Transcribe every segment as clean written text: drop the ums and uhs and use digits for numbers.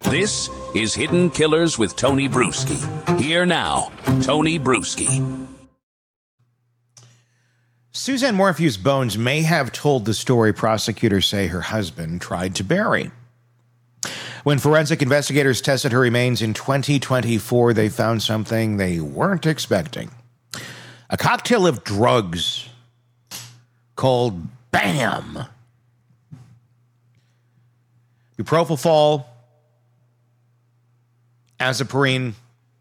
This is Hidden Killers with Tony Bruschi. Here now, Tony Bruschi. Suzanne Morphew's bones may have told the story prosecutors say her husband tried to bury. When forensic investigators tested her remains in 2024, they found something they weren't expecting. A cocktail of drugs called BAM. Propofol, azathioprine,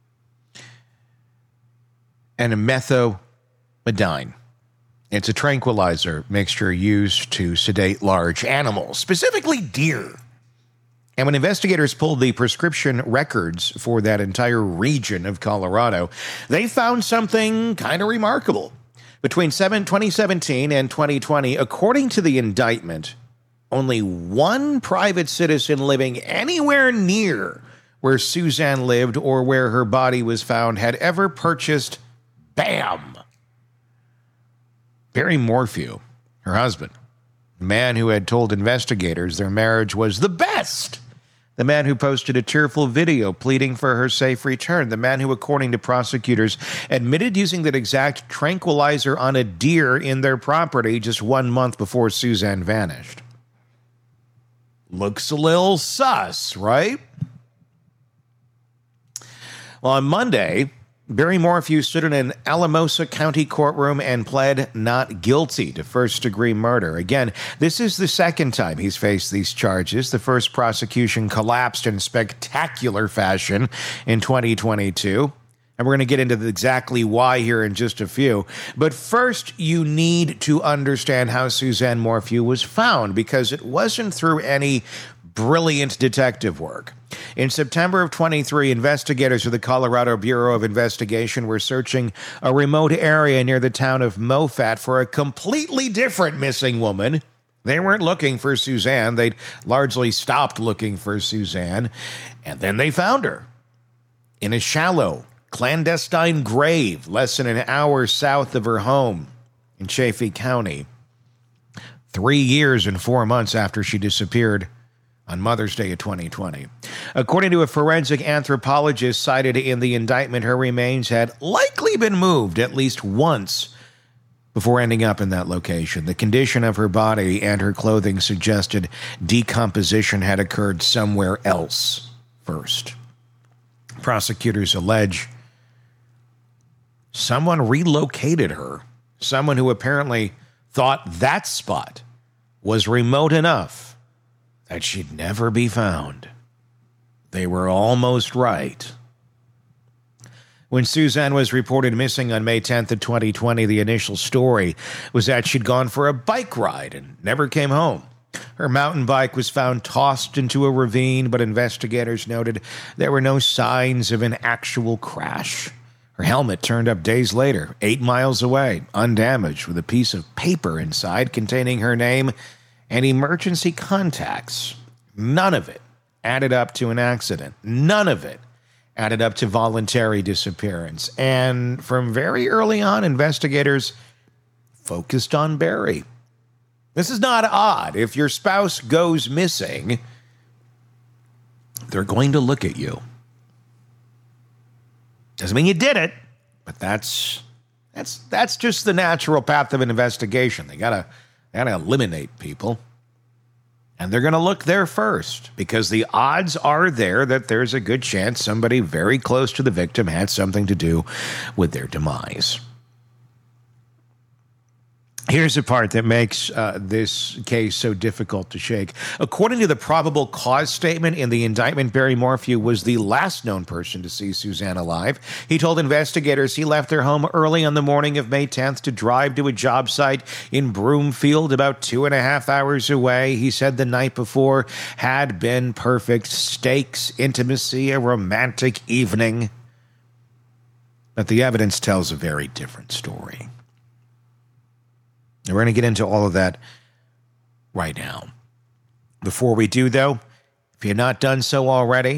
and a methomidine. It's a tranquilizer mixture used to sedate large animals, specifically deer. And when investigators pulled the prescription records for that entire region of Colorado, they found something kind of remarkable. Between 2017 and 2020, according to the indictment, only one private citizen living anywhere near where Suzanne lived or where her body was found had ever purchased BAM. Barry Morphew, her husband, the man who had told investigators their marriage was the best, the man who posted a tearful video pleading for her safe return, the man who, according to prosecutors, admitted using that exact tranquilizer on a deer in their property just 1 month before Suzanne vanished. Looks a little sus, right? Well, on Monday, Barry Morphew stood in an Alamosa County courtroom and pled not guilty to first-degree murder. Again, this is the second time he's faced these charges. The first prosecution collapsed in spectacular fashion in 2022. And we're going to get into exactly why here in just a few. But first, you need to understand how Suzanne Morphew was found, because it wasn't through any brilliant detective work. In September of 23, investigators of the Colorado Bureau of Investigation were searching a remote area near the town of Moffat for a completely different missing woman. They weren't looking for Suzanne. They'd largely stopped looking for Suzanne. And then they found her in a shallow, clandestine grave less than an hour south of her home in Chaffee County. 3 years and 4 months after she disappeared on Mother's Day of 2020. According to a forensic anthropologist cited in the indictment, her remains had likely been moved at least once before ending up in that location. The condition of her body and her clothing suggested decomposition had occurred somewhere else first. Prosecutors allege someone relocated her, someone who apparently thought that spot was remote enough that she'd never be found. They were almost right. When Suzanne was reported missing on May 10th of 2020, the initial story was that she'd gone for a bike ride and never came home. Her mountain bike was found tossed into a ravine, but investigators noted there were no signs of an actual crash. Her helmet turned up days later, 8 miles away, undamaged, with a piece of paper inside containing her name and emergency contacts. None of it added up to an accident. None of it added up to voluntary disappearance. And from very early on, investigators focused on Barry. This is not odd. If your spouse goes missing, they're going to look at you. Doesn't mean you did it, but that's just the natural path of an investigation. They gotta eliminate people. And they're going to look there first, because the odds are there that there's a good chance somebody very close to the victim had something to do with their demise. Here's the part that makes this case so difficult to shake. According to the probable cause statement in the indictment, Barry Morphew was the last known person to see Suzanne alive. He told investigators he left their home early on the morning of May 10th to drive to a job site in Broomfield, about 2.5 hours away. He said the night before had been perfect. Steaks, intimacy, a romantic evening. But the evidence tells a very different story. And we're going to get into all of that right now. Before we do, though, if you've not done so already,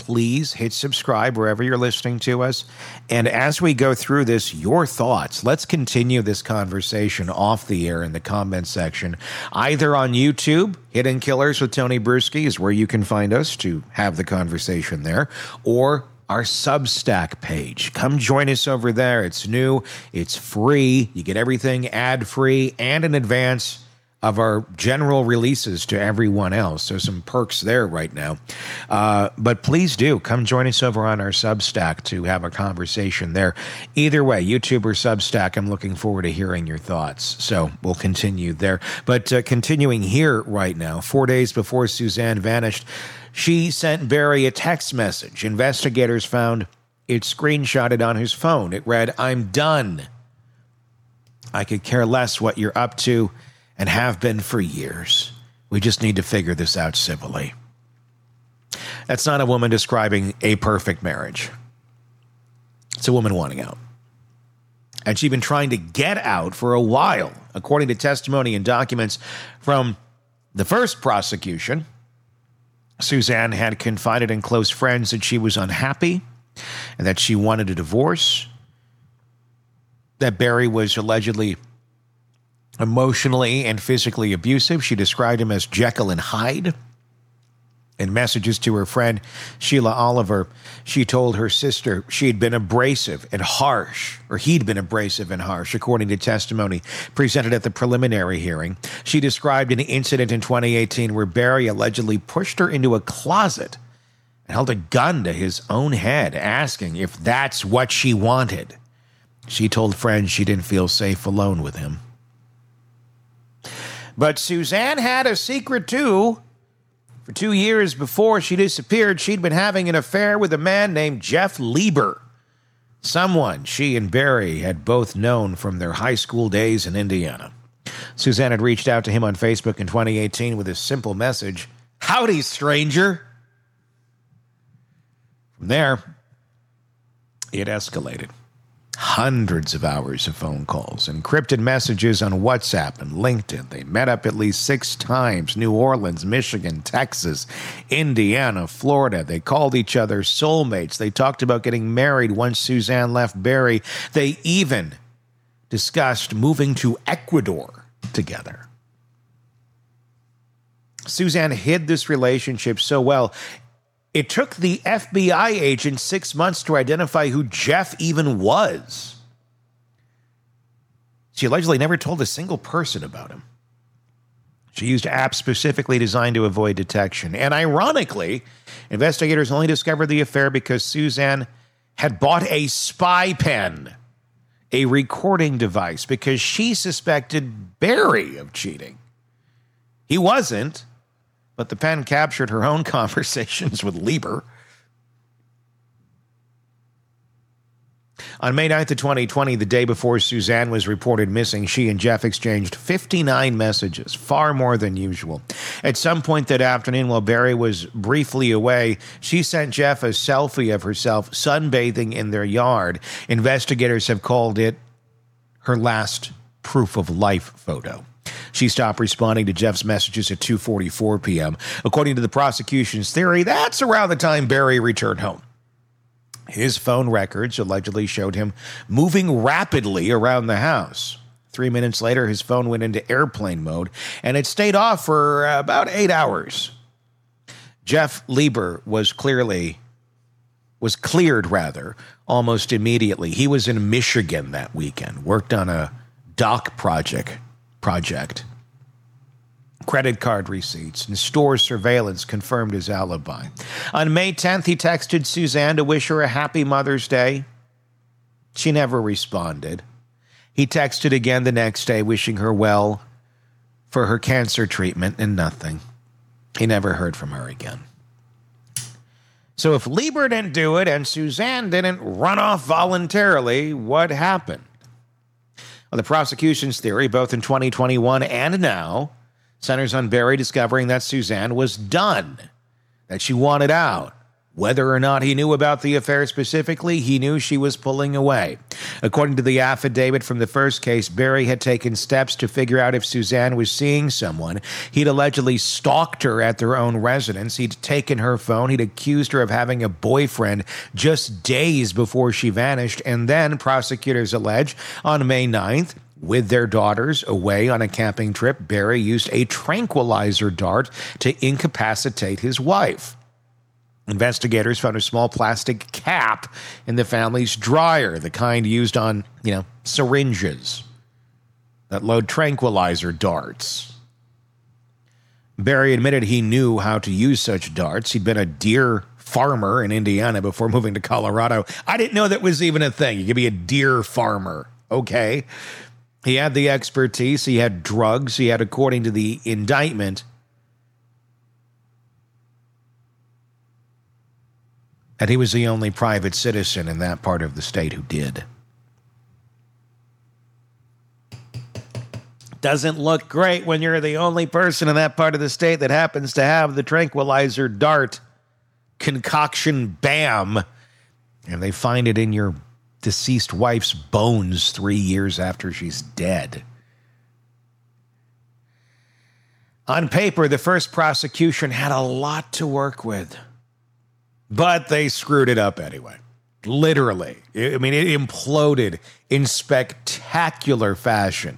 please hit subscribe wherever you're listening to us. And as we go through this, your thoughts. Let's continue this conversation off the air in the comment section, either on YouTube, Hidden Killers with Tony Brueski is where you can find us to have the conversation there, or our Substack page. Come join us over there. It's new. It's free. You get everything ad-free and in advance of our general releases to everyone else. There's some perks there right now. But please do come join us over on our Substack to have a conversation there. Either way, YouTube or Substack, I'm looking forward to hearing your thoughts. So we'll continue there. But continuing here right now, 4 days before Suzanne vanished, she sent Barry a text message. Investigators found it screenshotted on his phone. It read, "I'm done. I could care less what you're up to and have been for years. We just need to figure this out civilly." That's not a woman describing a perfect marriage. It's a woman wanting out. And she'd been trying to get out for a while, according to testimony and documents from the first prosecution. Suzanne had confided in close friends that she was unhappy and that she wanted a divorce, that Barry was allegedly emotionally and physically abusive. She described him as Jekyll and Hyde. In messages to her friend Sheila Oliver, she told her sister she'd been abrasive and harsh, or he'd been abrasive and harsh, according to testimony presented at the preliminary hearing. She described an incident in 2018 where Barry allegedly pushed her into a closet and held a gun to his own head, asking if that's what she wanted. She told friends she didn't feel safe alone with him. But Suzanne had a secret too. For 2 years before she disappeared, she'd been having an affair with a man named Jeff Lieber, someone she and Barry had both known from their high school days in Indiana. Suzanne had reached out to him on Facebook in 2018 with a simple message, "Howdy, stranger." From there, it escalated. Hundreds of hours of phone calls, encrypted messages on WhatsApp and LinkedIn. They met up at least 6 times. New Orleans, Michigan, Texas, Indiana, Florida. They called each other soulmates. They talked about getting married once Suzanne left Barry. They even discussed moving to Ecuador together. Suzanne hid this relationship so well, it took the FBI agent 6 months to identify who Jeff even was. She allegedly never told a single person about him. She used apps specifically designed to avoid detection. And ironically, investigators only discovered the affair because Suzanne had bought a spy pen, a recording device, because she suspected Barry of cheating. He wasn't. But the pen captured her own conversations with Lieber. On May 9th of 2020, the day before Suzanne was reported missing, she and Jeff exchanged 59 messages, far more than usual. At some point that afternoon, while Barry was briefly away, she sent Jeff a selfie of herself sunbathing in their yard. Investigators have called it her last proof of life photo. She stopped responding to Jeff's messages at 2:44 p.m. According to the prosecution's theory, that's around the time Barry returned home. His phone records allegedly showed him moving rapidly around the house. 3 minutes later, his phone went into airplane mode, and it stayed off for about 8 hours. Jeff Lieber was cleared almost immediately. He was in Michigan that weekend, worked on a dock project. Credit card receipts and store surveillance confirmed his alibi. On May 10th, he texted Suzanne to wish her a happy Mother's Day. She never responded. He texted again the next day, wishing her well for her cancer treatment, and nothing. He never heard from her again. So if Lieber didn't do it and Suzanne didn't run off voluntarily, what happened? Well, the prosecution's theory, both in 2021 and now, centers on Barry discovering that Suzanne was done, that she wanted out, Whether or not he knew about the affair specifically, he knew she was pulling away. According to the affidavit from the first case, Barry had taken steps to figure out if Suzanne was seeing someone. He'd allegedly stalked her at their own residence. He'd taken her phone. He'd accused her of having a boyfriend just days before she vanished. And then, prosecutors allege, on May 9th, with their daughters away on a camping trip, Barry used a tranquilizer dart to incapacitate his wife. Investigators found a small plastic cap in the family's dryer, the kind used on, syringes that load tranquilizer darts. Barry admitted he knew how to use such darts. He'd been a deer farmer in Indiana before moving to Colorado. I didn't know that was even a thing. You could be a deer farmer. Okay. He had the expertise. He had drugs. He had, according to the indictment, and he was the only private citizen in that part of the state who did. Doesn't look great when you're the only person in that part of the state that happens to have the tranquilizer dart concoction bam, and they find it in your deceased wife's bones 3 years after she's dead. On paper, the first prosecution had a lot to work with. But they screwed it up anyway. Literally. I mean, it imploded in spectacular fashion.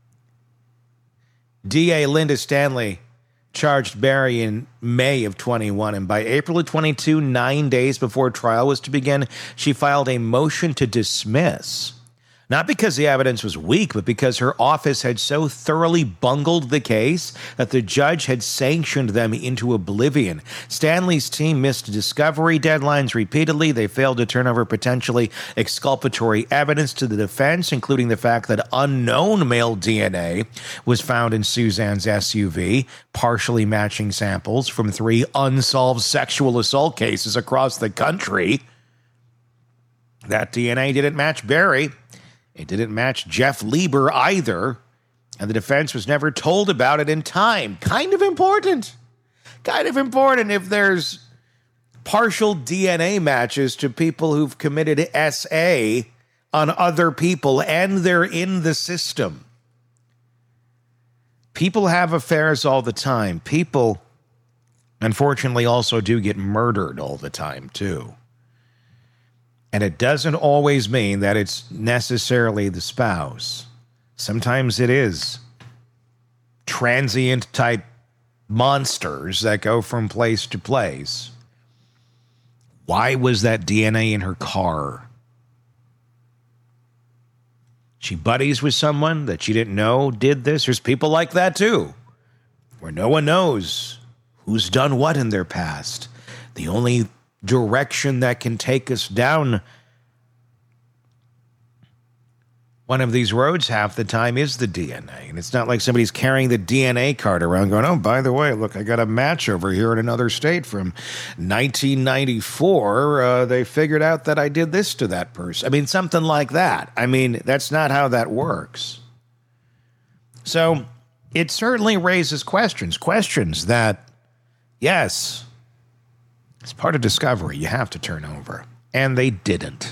DA Linda Stanley charged Barry in May of 21, and by April of 22, 9 days before trial was to begin, she filed a motion to dismiss. Not because the evidence was weak, but because her office had so thoroughly bungled the case that the judge had sanctioned them into oblivion. Stanley's team missed discovery deadlines repeatedly. They failed to turn over potentially exculpatory evidence to the defense, including the fact that unknown male DNA was found in Suzanne's SUV, partially matching samples from 3 unsolved sexual assault cases across the country. That DNA didn't match Barry. It didn't match Jeff Lieber either, and the defense was never told about it in time. Kind of important. Kind of important if there's partial DNA matches to people who've committed SA on other people and they're in the system. People have affairs all the time. People, unfortunately, also do get murdered all the time, too. And it doesn't always mean that it's necessarily the spouse. Sometimes it is transient type monsters that go from place to place. Why was that DNA in her car? She buddies with someone that she didn't know did this. There's people like that too, where no one knows who's done what in their past. The only direction that can take us down one of these roads half the time is the DNA. And it's not like somebody's carrying the DNA card around going, oh, by the way, look, I got a match over here in another state from 1994. They figured out that I did this to that person. I mean, something like that. I mean, that's not how that works. So it certainly raises questions that, yes, it's part of discovery. You have to turn over. And they didn't.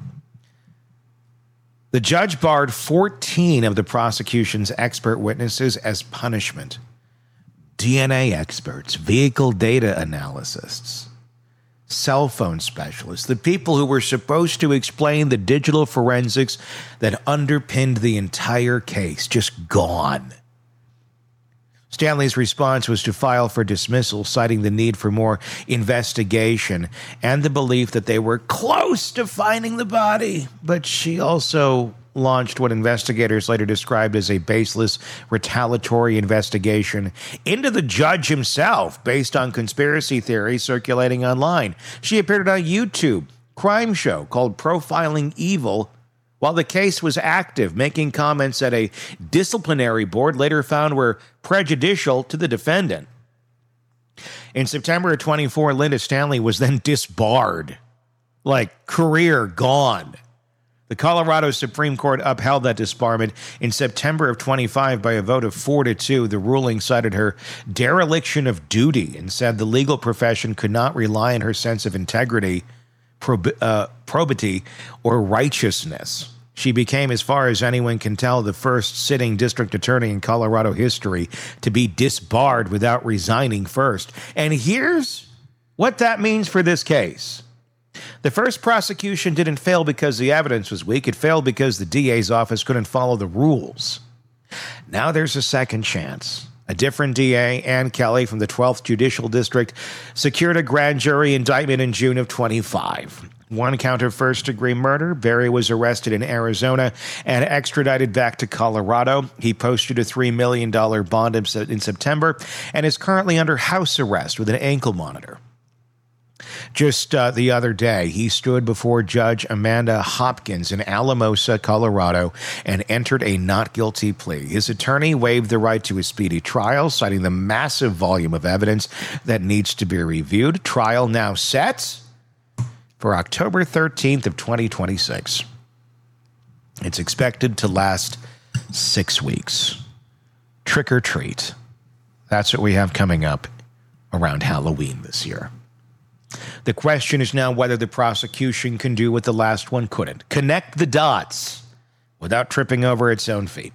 The judge barred 14 of the prosecution's expert witnesses as punishment. DNA experts, vehicle data analysts, cell phone specialists, the people who were supposed to explain the digital forensics that underpinned the entire case, just gone. Stanley's response was to file for dismissal, citing the need for more investigation and the belief that they were close to finding the body. But she also launched what investigators later described as a baseless retaliatory investigation into the judge himself based on conspiracy theories circulating online. She appeared on a YouTube crime show called Profiling Evil while the case was active, making comments that a disciplinary board later found were prejudicial to the defendant. In September of 24, Linda Stanley was then disbarred, like career gone. The Colorado Supreme Court upheld that disbarment in September of 25 by a vote of 4-2. The ruling cited her dereliction of duty and said the legal profession could not rely on her sense of integrity, probity, or righteousness. She became, as far as anyone can tell, the first sitting district attorney in Colorado history to be disbarred without resigning first. And here's what that means for this case. The first prosecution didn't fail because the evidence was weak. It failed because the DA's office couldn't follow the rules. Now there's a second chance. A different DA, Ann Kelly from the 12th Judicial District, secured a grand jury indictment in June of 25. One count of first-degree murder. Berry was arrested in Arizona and extradited back to Colorado. He posted a $3 million bond in September and is currently under house arrest with an ankle monitor. Just the other day, he stood before Judge Amanda Hopkins in Alamosa, Colorado, and entered a not guilty plea. His attorney waived the right to a speedy trial, citing the massive volume of evidence that needs to be reviewed. Trial now set for October 13th of 2026. It's expected to last 6 weeks. Trick or treat. That's what we have coming up around Halloween this year. The question is now whether the prosecution can do what the last one couldn't. Connect the dots without tripping over its own feet.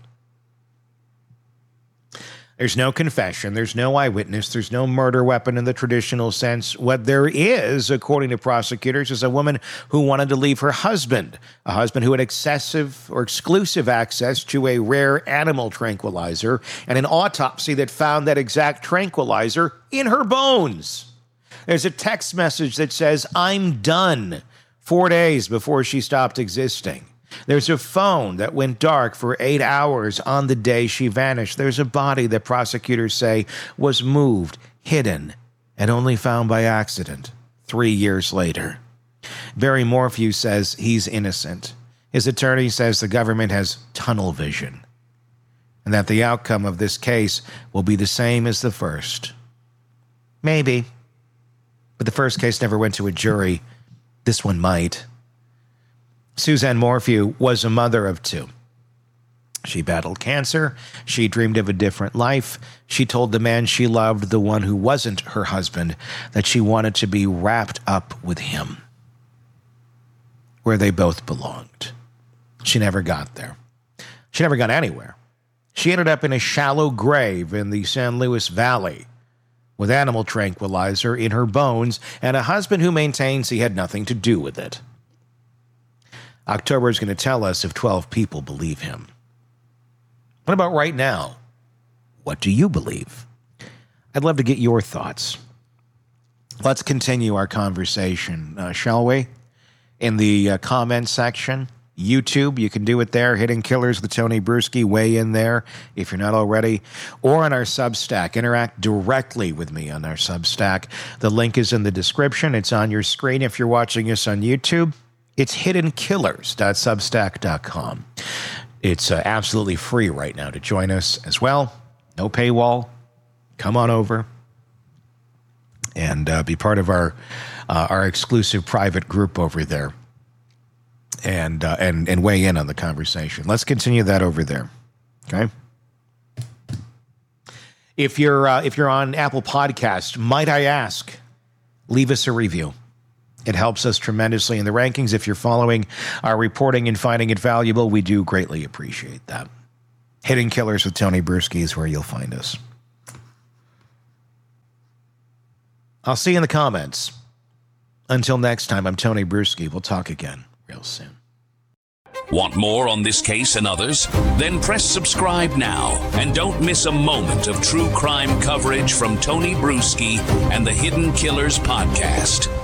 There's no confession. There's no eyewitness. There's no murder weapon in the traditional sense. What there is, according to prosecutors, is a woman who wanted to leave her husband, a husband who had excessive or exclusive access to a rare animal tranquilizer, and an autopsy that found that exact tranquilizer in her bones. There's a text message that says, "I'm done," 4 days before she stopped existing. There's a phone that went dark for 8 hours on the day she vanished. There's a body that prosecutors say was moved, hidden, and only found by accident 3 years later. Barry Morphew says he's innocent. His attorney says the government has tunnel vision and that the outcome of this case will be the same as the first. Maybe. But the first case never went to a jury. This one might. Suzanne Morphew was a mother of 2. She battled cancer. She dreamed of a different life. She told the man she loved, the one who wasn't her husband, that she wanted to be wrapped up with him, where they both belonged. She never got there. She never got anywhere. She ended up in a shallow grave in the San Luis Valley, with animal tranquilizer in her bones and a husband who maintains he had nothing to do with it. October is going to tell us if 12 people believe him. What about right now? What do you believe? I'd love to get your thoughts. Let's continue our conversation, shall we? In the comments section, YouTube, you can do it there. Hidden Killers with Tony Brueski, weigh in there if you're not already. Or on our Substack. Interact directly with me on our Substack. The link is in the description. It's on your screen if you're watching us on YouTube. It's hiddenkillers.substack.com. It's absolutely free right now to join us as well. No paywall. Come on over and be part of our exclusive private group over there. And weigh in on the conversation. Let's continue that over there. Okay. If you're on Apple Podcast, might I ask, leave us a review. It helps us tremendously in the rankings. If you're following our reporting and finding it valuable, we do greatly appreciate that. Hidden Killers with Tony Brueski is where you'll find us. I'll see you in the comments. Until next time, I'm Tony Brueski. We'll talk again real soon. Want more on this case and others? Then press subscribe now and don't miss a moment of true crime coverage from Tony Brueski and the Hidden Killers podcast.